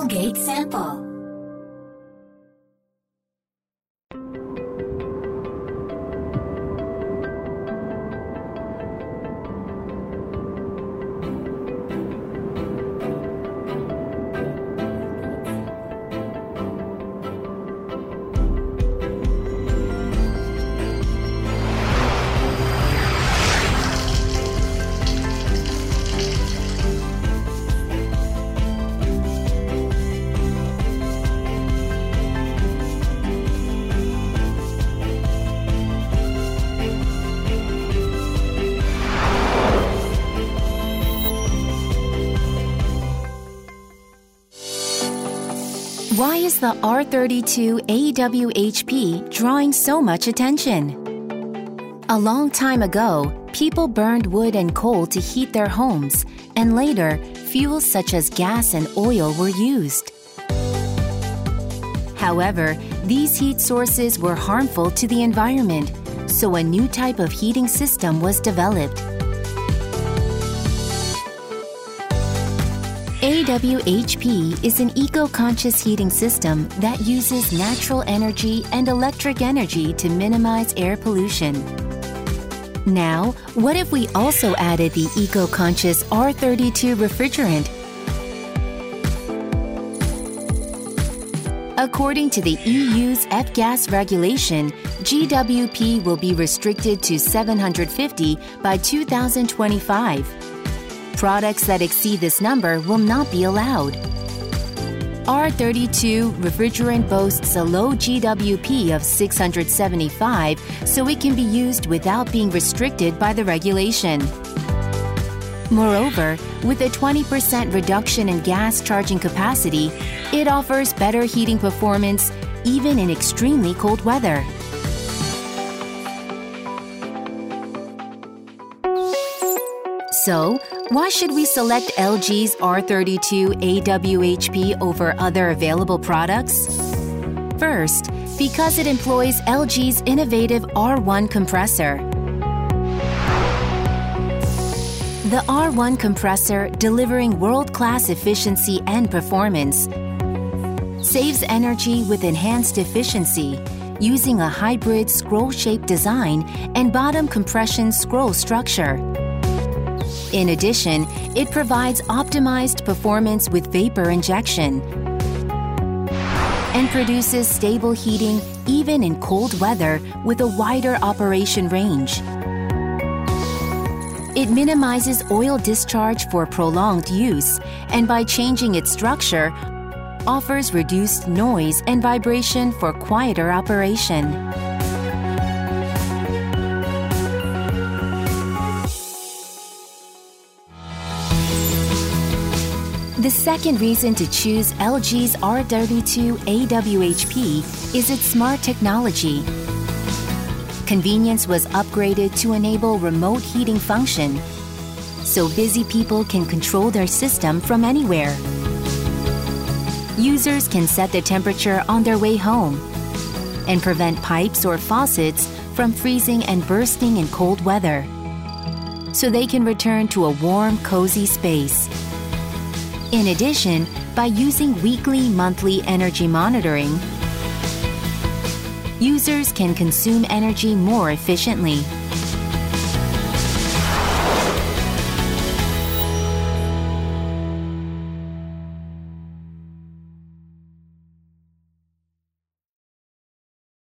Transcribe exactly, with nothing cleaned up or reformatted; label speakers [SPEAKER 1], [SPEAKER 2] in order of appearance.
[SPEAKER 1] Colgate sample.
[SPEAKER 2] Why is the R thirty-two A W H P drawing so much attention? A long time ago, people burned wood and coal to heat their homes, and later, fuels such as gas and oil were used. However, these heat sources were harmful to the environment, so a new type of heating system was developed. A W H P is an eco-conscious heating system that uses natural energy and electric energy to minimize air pollution. Now, what if we also added the eco-conscious R thirty-two refrigerant? According to the E U's F-gas regulation, G W P will be restricted to seven hundred fifty by two thousand twenty-five. Products that exceed this number will not be allowed. R thirty-two refrigerant boasts a low G W P of six hundred seventy-five, so it can be used without being restricted by the regulation. Moreover, with a twenty percent reduction in gas charging capacity, it offers better heating performance even in extremely cold weather. So, why should we select L G's R thirty-two A W H P over other available products? First, because it employs L G's innovative R one compressor. The R one compressor, delivering world-class efficiency and performance, saves energy with enhanced efficiency using a hybrid scroll-shaped design and bottom compression scroll structure. In addition, it provides optimized performance with vapor injection and produces stable heating even in cold weather with a wider operation range. It minimizes oil discharge for prolonged use, and by changing its structure, offers reduced noise and vibration for quieter operation. The second reason to choose L G's R thirty-two A W H P is its smart technology. Convenience was upgraded to enable remote heating function, so busy people can control their system from anywhere. Users can set the temperature on their way home and prevent pipes or faucets from freezing and bursting in cold weather, so they can return to a warm, cozy space. In addition, by using weekly, monthly energy monitoring, users can consume energy more efficiently.